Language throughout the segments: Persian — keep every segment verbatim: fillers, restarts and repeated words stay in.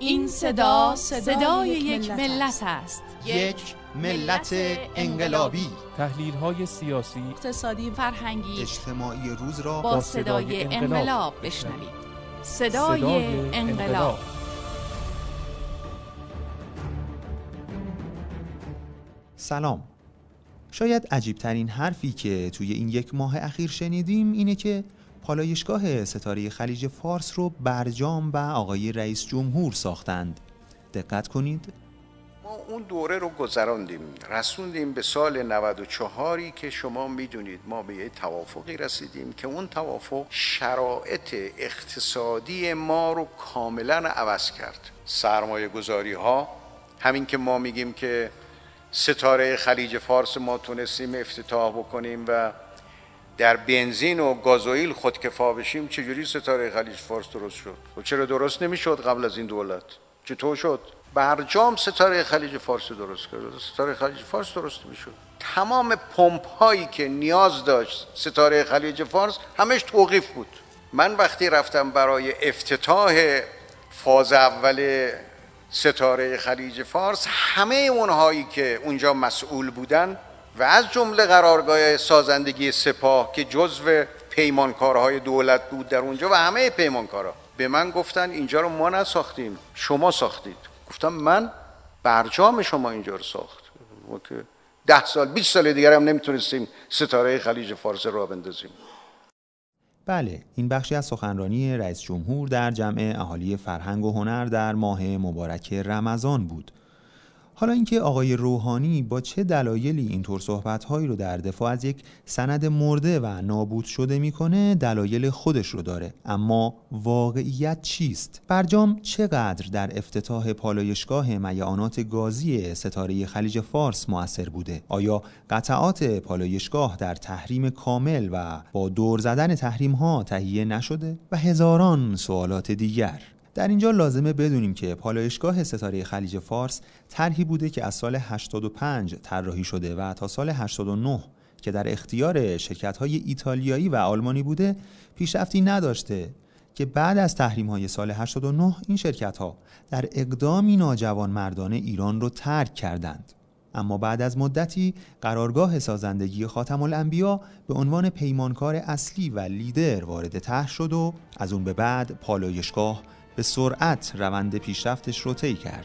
این صدا صدای یک ملت است. یک ملت انقلابی. تحلیل‌های سیاسی، اقتصادی، فرهنگی، اجتماعی روز را با صدای انقلاب بشنوید. صدای انقلاب. سلام. شاید عجیب‌ترین حرفی که توی این یک ماه اخیر شنیدیم اینه که پالایشگاه ستاره خلیج فارس رو برجام و آقای رئیس جمهور ساختند. دقت کنید. ما اون دوره رو گذراندیم، رسوندیم به سال نود و چهاری که شما میدونید ما به یه توافقی رسیدیم که اون توافق شرایط اقتصادی ما رو کاملا عوض کرد. سرمایه گذاری ها، همین که ما میگیم که ستاره خلیج فارس ما تونستیم افتتاح بکنیم و در بنزین و گازوئیل خودکفا بشیم، چجوری ستاره خلیج فارس درست شد؟ و چرا درست نمیشد قبل از این دولت؟ چطور شد؟ برجام ستاره خلیج فارس درست کرد. ستاره خلیج فارس درست میشد. تمام پمپ هایی که نیاز داشت ستاره خلیج فارس همش توقیف بود. من وقتی رفتم برای افتتاح فاز اول ستاره خلیج فارس، همه اونهایی که اونجا مسئول بودن و از جمله قرارگاه سازندگی سپاه که جزو پیمانکارهای دولت بود در اونجا و همه پیمانکارها به من گفتن اینجا رو ما نساختیم، شما ساختید. گفتم من برجام شما اینجا رو ساخت. ما که ده سال بیست سال دیگر هم نمیتونستیم ستاره خلیج فارس را بندازیم. بله، این بخشی از سخنرانی رئیس جمهور در جمع اهالی فرهنگ و هنر در ماه مبارک رمضان بود. حالا اینکه آقای روحانی با چه دلایلی اینطور صحبت‌هایی رو در دفاع از یک سند مرده و نابود شده میکنه دلایل خودش رو داره، اما واقعیت چیست؟ برجام چقدر در افتتاح پالایشگاه میعانات گازی ستاره خلیج فارس مؤثر بوده؟ آیا قطعات پالایشگاه در تحریم کامل و با دور زدن تحریم‌ها تهیه نشده؟ و هزاران سوالات دیگر. در اینجا لازمه بدونیم که پالایشگاه ستاره خلیج فارس طرحی بوده که از سال هشتاد و پنج طراحی شده و تا سال هشتاد و نه که در اختیار شرکت‌های ایتالیایی و آلمانی بوده پیشرفتی نداشته که بعد از تحریم‌های سال هشتاد و نه این شرکت‌ها در اقدامی ناجوانمردانه ایران رو ترک کردند. اما بعد از مدتی قرارگاه سازندگی خاتم الانبیا به عنوان پیمانکار اصلی و لیدر وارد طرح شد و از اون به بعد پالایشگاه به سرعت روند پیشرفتش رو طی کرد.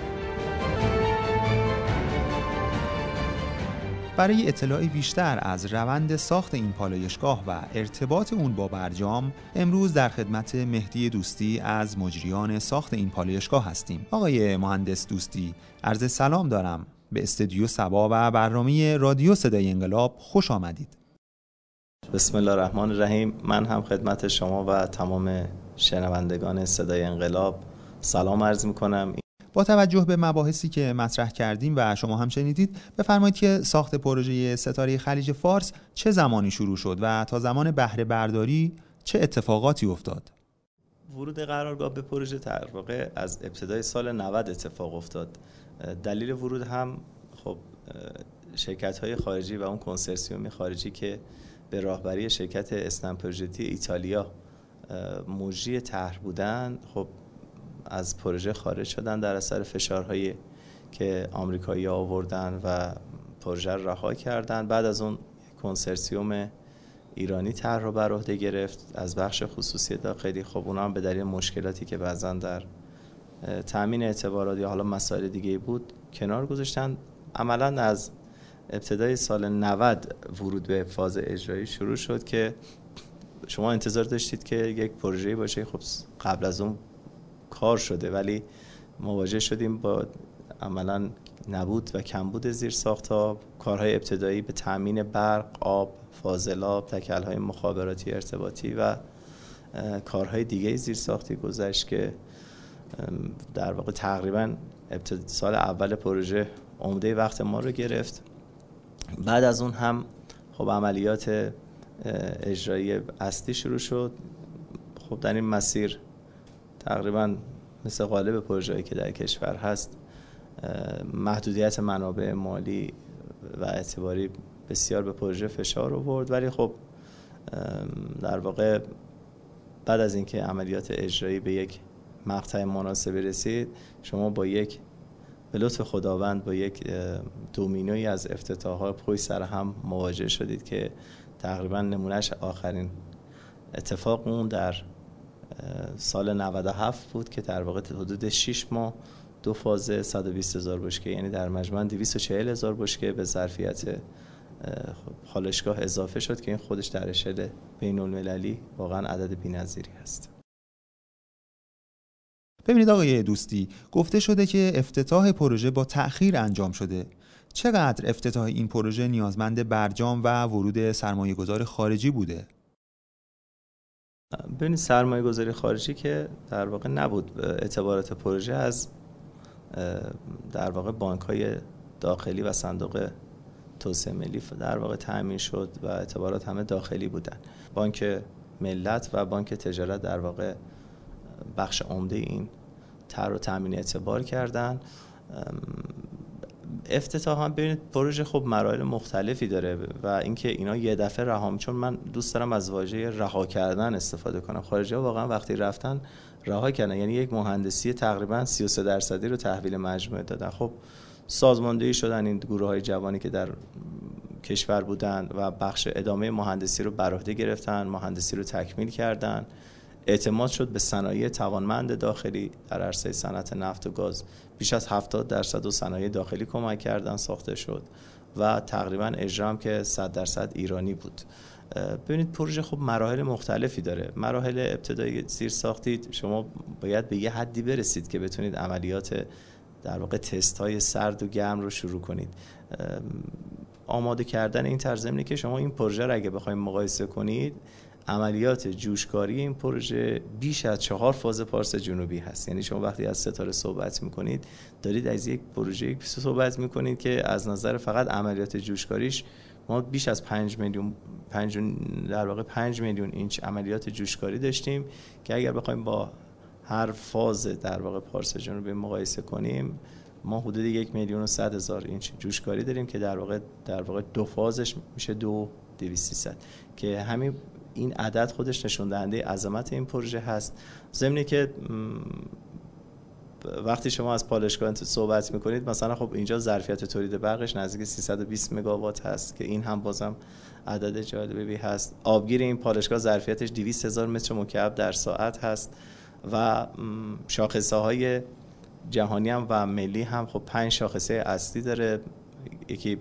برای اطلاع بیشتر از روند ساخت این پالایشگاه و ارتباط اون با برجام، امروز در خدمت مهدی دوستی از مجریان ساخت این پالایشگاه هستیم. آقای مهندس دوستی، عرض سلام دارم. به استودیو سبا و برنامه رادیو صدای انقلاب خوش آمدید. بسم الله الرحمن الرحیم. من هم خدمت شما و تمام شنوندگان صدای انقلاب سلام عرض میکنم. با توجه به مباحثی که مطرح کردیم و شما هم شنیدید، بفرمایید که ساخت پروژه ستاره خلیج فارس چه زمانی شروع شد و تا زمان بهره برداری چه اتفاقاتی افتاد؟ ورود قرارگاه به پروژه در واقع از ابتدای سال نود اتفاق افتاد. دلیل ورود هم خب شرکت‌های خارجی و اون کنسرسیوم خارجی که به راهبری شرکت استمپرژتی ایتالیا مجری طرح بودن، خب از پروژه خارج شدن در اثر فشارهایی که آمریکایی‌ها آوردن و پروژه رو رها کردن. بعد از اون کنسرسیوم ایرانی طرح رو بر عهده گرفت از بخش خصوصی داخلی. خب اونا هم به دلیل مشکلاتی که بعضا در تامین اعتبارات یا حالا مسائل دیگه بود کنار گذاشتن. عملاً از ابتدای سال نود ورود به فاز اجرایی شروع شد که شما انتظار داشتید که یک پروژه‌ای باشه خب قبل از اون کار شده، ولی مواجه شدیم با عملاً نبود و کمبود زیرساخت‌ها، کارهای ابتدایی به تامین برق، آب، فاضلاب، تکل‌های مخابراتی ارتباطی و کارهای دیگه زیرساختی گذشت که در واقع تقریباً ابتدای سال اول پروژه عمده وقت ما رو گرفت. بعد از اون هم خب عملیات اجرایی اصلی شروع شد. خب در این مسیر تقریباً مثل غالب پروژه‌ای که در کشور هست محدودیت منابع مالی و اعتباری بسیار به پروژه فشار آورد، ولی خب در واقع بعد از اینکه عملیات اجرایی به یک مقطع مناسبی رسید، شما با یک به لطف خداوند با یک دومینوی از افتتاحات پشت سر هم مواجه شدید که تقریبا نمونهش آخرین اتفاق اون در سال نود و هفت بود که در واقع حدود شش ماه دو فاز صد و بیست هزار بشکه، یعنی در مجموع دویست و چهل هزار بشکه به ظرفیت پالایشگاه اضافه شد که این خودش در اشل بین المللی واقعا عدد بی‌نظیری هست. ببینید آقای دوستی، گفته شده که افتتاح پروژه با تأخیر انجام شده. چقدر افتتاح این پروژه نیازمند برجام و ورود سرمایه‌گذار خارجی بوده؟ ببینید سرمایه‌گذاری خارجی که در واقع نبود، اعتبارات پروژه از در واقع بانک‌های داخلی و صندوق توسعه ملی در واقع تأمین شد و اعتبارات همه داخلی بودن. بانک ملت و بانک تجارت در واقع بخش عمده این طرح رو تأمین اعتبار کردن. افتتاح هم ببینید پروژه خب مراحل مختلفی داره و اینکه اینا یه دفعه رها، چون من دوست دارم از واژه رها کردن استفاده کنم. خارجی‌ها واقعا وقتی رفتن رها کردن، یعنی یک مهندسی تقریبا سی و سه درصدی رو تحویل مجموعه دادن. خب سازماندهی شدن این گروه‌های جوانی که در کشور بودن و بخش ادامه مهندسی رو بر عهده گرفتن، مهندسی رو تکمیل کردن. اعتماد شد به صنایع توانمند داخلی در عرصه صنعت نفت و گاز. بیش از هفتاد درصد و صنایع داخلی کمک کردن ساخته شد و تقریبا اجرا هم که صد درصد ایرانی بود. ببینید پروژه خب مراحل مختلفی داره. مراحل ابتدایی زیر ساختید، شما باید به یه حدی برسید که بتونید عملیات در واقع تست های سرد و گرم رو شروع کنید. آماده کردن این طرز زمینی که شما این پروژه رو اگه بخواید مقایسه کنید، عملیات جوشکاری این پروژه بیش از چهار فاز پارس جنوبی هست. یعنی شما وقتی از ستاره صحبت میکنید دارید از یک پروژه صحبت میکنید که از نظر فقط عملیات جوشکاریش ما بیش از پنج میلیون پنج در واقع پنج میلیون اینچ عملیات جوشکاری داشتیم که اگر بخوایم با هر فاز در واقع پارس جنوبی مقایسه کنیم، ما حدود یک میلیون و صد هزار اینچ جوشکاری داریم که در واقع در واقع دو فازش میشه دو دویست سیصد که همین این عدد خودش نشون دهنده عظمت این پروژه هست. ضمن که وقتی شما از پالایشگاه صحبت میکنید، مثلا خب اینجا ظرفیت تولید برقش نزدیک سیصد و بیست مگاوات هست که این هم بازم عدد جالبی هست. آبگیر این پالایشگاه ظرفیتش دویست هزار متر مکعب در ساعت هست و شاخصه های جهانی هم و ملی هم خب پنج شاخصه اصلی داره. یکی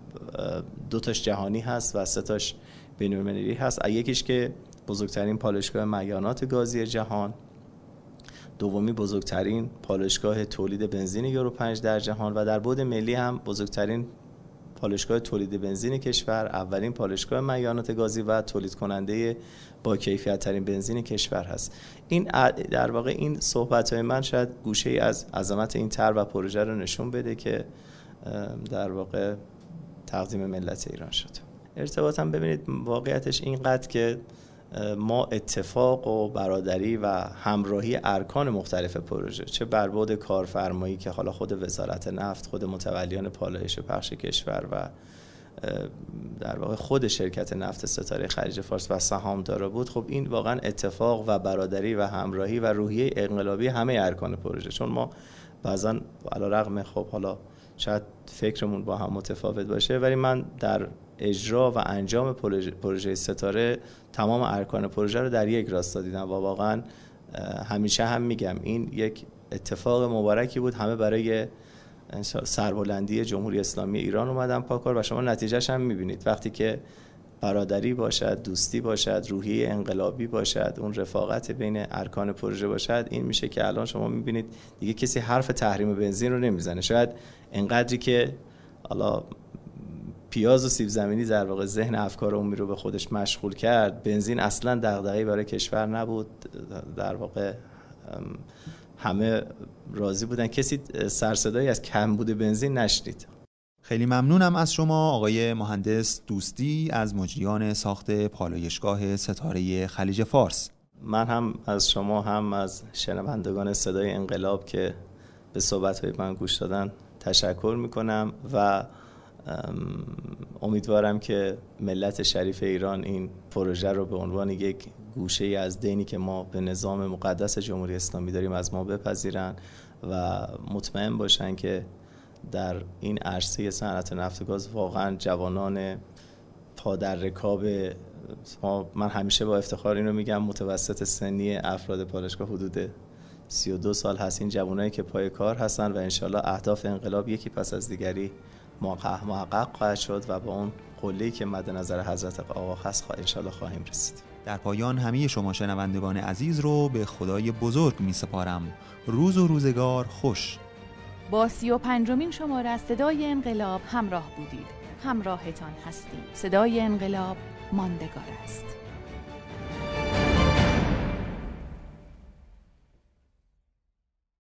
دو تاش جهانی هست و سه تاش بین‌المللی هست. یکیش که بزرگترین پالایشگاه معیانات گازی جهان، دومی بزرگترین پالایشگاه تولید بنزین یورو پنج در جهان و در بعد ملی هم بزرگترین پالایشگاه تولید بنزین کشور، اولین پالایشگاه معیانات گازی و تولید کننده با کیفیت ترین بنزین کشور هست. این در واقع این صحبت‌های من شاید گوشه‌ای از عظمت این طرح و پروژه رو نشون بده که در واقع تقدیم ملت ایران شد. ارتباط هم ببینید واقعیتش اینقدر که ما اتفاق و برادری و همراهی ارکان مختلف پروژه، چه برباد کارفرمایی که حالا خود وزارت نفت، خود متولیان پالایش پخش کشور و در واقع خود شرکت نفت ستاره خلیج فارس و سهامدارا بود، خب این واقعا اتفاق و برادری و همراهی و روحیه انقلابی همه ارکان پروژه. چون ما بعضا علیرغم خب حالا شاید فکرمون با هم متفاوت باشه، ولی من در اجرا و انجام پروژه, پروژه ستاره تمام ارکان پروژه رو در یک راستا دیدم و واقعا همیشه هم میگم این یک اتفاق مبارکی بود. همه برای سربلندی جمهوری اسلامی ایران اومدن پاکار و شما نتیجهش هم میبینید. وقتی که برادری باشد، دوستی باشد، روحیه انقلابی باشد، اون رفاقت بین ارکان پروژه باشد، این میشه که الان شما میبینید دیگه کسی حرف تحریم بنزین رو نمیزنه. شاید انقدری که حالا پیاز و سیب زمینی در واقع ذهن افکار عمومی رو به خودش مشغول کرد، بنزین اصلا دغدغه‌ای برای کشور نبود. در واقع همه راضی بودن، کسی سرصدایی از کمبود بنزین نشنید. خیلی ممنونم از شما آقای مهندس دوستی از مجریان ساخت پالایشگاه ستاره خلیج فارس. من هم از شما هم از شنوندگان صدای انقلاب که به صحبت‌های من گوش دادن تشکر میکنم و امیدوارم که ملت شریف ایران این پروژه رو به عنوان یک گوشه‌ای از دینی که ما به نظام مقدس جمهوری اسلامی داریم از ما بپذیرن و مطمئن باشن که در این عرصه صنعت نفت و گاز واقعا جوانان پا در رکاب ما، من همیشه با افتخار این رو میگم، متوسط سنی افراد پالایشگاه حدود سی و دو سال هست. این جوانایی که پای کار هستن و انشالله اهداف انقلاب یکی پس از دیگری محقق خواهد شد و با اون قله‌ای که مد نظر حضرت آقا هست انشالله خواهیم رسید. در پایان همه شما شنوندگان عزیز رو به خدای بزرگ می سپارم. روز و روزگار خوش. با سی و پنجمین شماره از صدای انقلاب همراه بودید. همراهتان هستیم. صدای انقلاب ماندگار است.